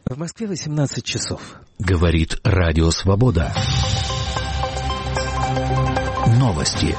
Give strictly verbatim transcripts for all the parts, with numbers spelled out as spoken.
В Москве восемнадцать часов. Говорит Радио Свобода. Новости.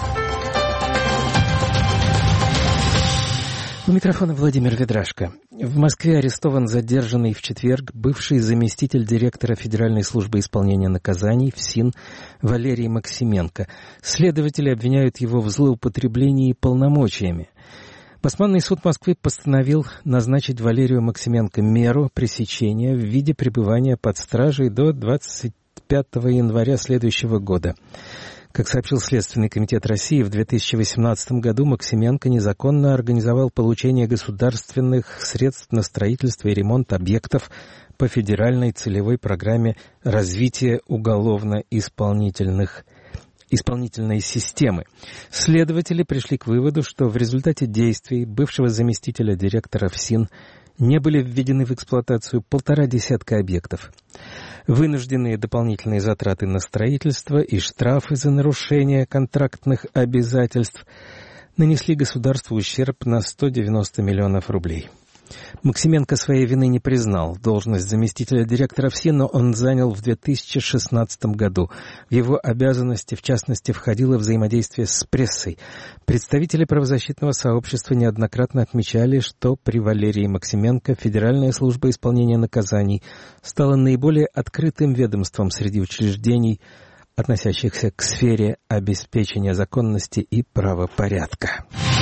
У микрофона Владимир Ведрашко. В Москве арестован задержанный в четверг бывший заместитель директора Федеральной службы исполнения наказаний ФСИН Валерий Максименко. Следователи обвиняют его в злоупотреблении полномочиями. Басманный суд Москвы постановил назначить Валерию Максименко меру пресечения в виде пребывания под стражей до двадцать пятого января следующего года. Как сообщил Следственный комитет России, в две тысячи восемнадцатом году Максименко незаконно организовал получение государственных средств на строительство и ремонт объектов по федеральной целевой программе развития уголовно-исполнительных исполнительной системы. Следователи пришли к выводу, что в результате действий бывшего заместителя директора ФСИН не были введены в эксплуатацию полтора десятка объектов. Вынужденные дополнительные затраты на строительство и штрафы за нарушение контрактных обязательств нанесли государству ущерб на сто девяносто миллионов рублей. Максименко своей вины не признал. Должность заместителя директора ФСИН он занял в две тысячи шестнадцатом году. В его обязанности, в частности, входило взаимодействие с прессой. Представители правозащитного сообщества неоднократно отмечали, что при Валерии Максименко Федеральная служба исполнения наказаний стала наиболее открытым ведомством среди учреждений, относящихся к сфере обеспечения законности и правопорядка.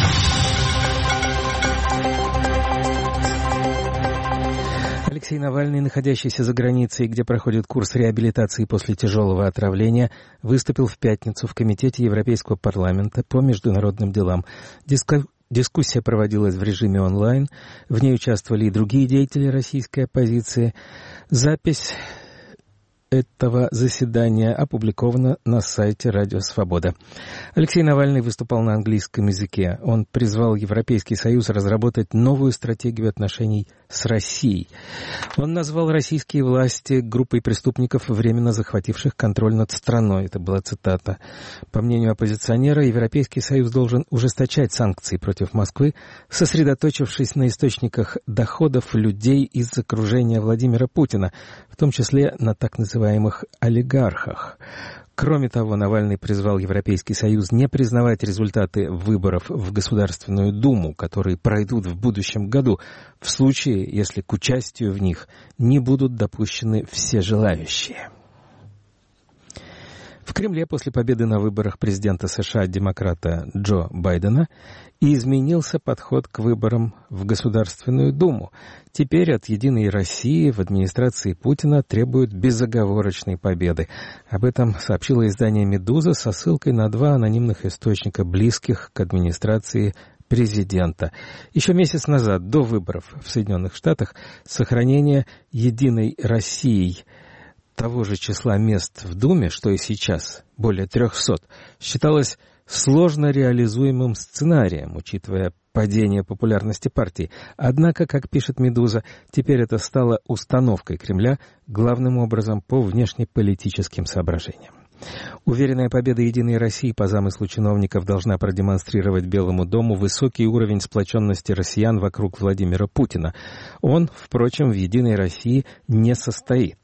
Алексей Навальный, находящийся за границей, где проходит курс реабилитации после тяжелого отравления, выступил в пятницу в Комитете Европейского парламента по международным делам. Диску... Дискуссия проводилась в режиме онлайн. В ней участвовали и другие деятели российской оппозиции. Запись этого заседания опубликовано на сайте Радио Свобода. Алексей Навальный выступал на английском языке. Он призвал Европейский Союз разработать новую стратегию отношений с Россией. Он назвал российские власти группой преступников, временно захвативших контроль над страной. Это была цитата. По мнению оппозиционера, Европейский Союз должен ужесточать санкции против Москвы, сосредоточившись на источниках доходов людей из окружения Владимира Путина, в том числе на так называемых олигархах. Кроме того, Навальный призвал Европейский Союз не признавать результаты выборов в Государственную Думу, которые пройдут в будущем году, в случае, если к участию в них не будут допущены все желающие. В Кремле после победы на выборах президента США демократа Джо Байдена изменился подход к выборам в Государственную Думу. Теперь от «Единой России» в администрации Путина требуют безоговорочной победы. Об этом сообщило издание «Медуза» со ссылкой на два анонимных источника, близких к администрации президента. Еще месяц назад, до выборов в Соединенных Штатах, сохранение «Единой России» того же числа мест в Думе, что и сейчас, более трехсот, считалось сложно реализуемым сценарием, учитывая падение популярности партии. Однако, как пишет «Медуза», теперь это стало установкой Кремля главным образом по внешнеполитическим соображениям. Уверенная победа «Единой России» по замыслу чиновников должна продемонстрировать Белому дому высокий уровень сплоченности россиян вокруг Владимира Путина. Он, впрочем, в «Единой России» не состоит.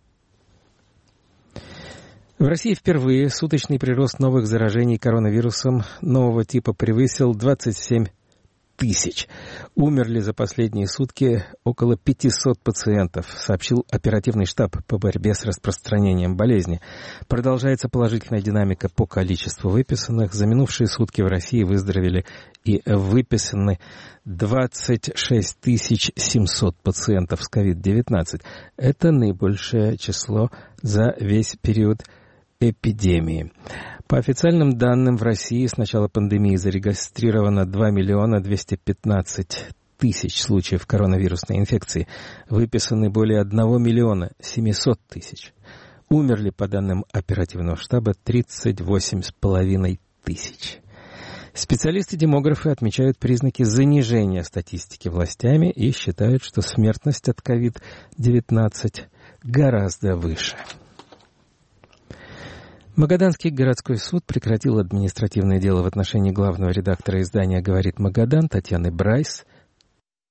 В России впервые суточный прирост новых заражений коронавирусом нового типа превысил двадцать семь тысяч. Умерли за последние сутки около пятисот пациентов, сообщил оперативный штаб по борьбе с распространением болезни. Продолжается положительная динамика по количеству выписанных. За минувшие сутки в России выздоровели и выписаны двадцать шесть тысяч семьсот пациентов с ковид девятнадцать. Это наибольшее число за весь период эпидемии. По официальным данным, в России с начала пандемии зарегистрировано два миллиона двести пятнадцать тысяч случаев коронавирусной инфекции. Выписаны более одного миллиона семисот тысяч. Умерли, по данным оперативного штаба, тридцать восемь с половиной тысяч. Специалисты-демографы отмечают признаки занижения статистики властями и считают, что смертность от ковид девятнадцать гораздо выше. Магаданский городской суд прекратил административное дело в отношении главного редактора издания «Говорит Магадан» Татьяны Брайс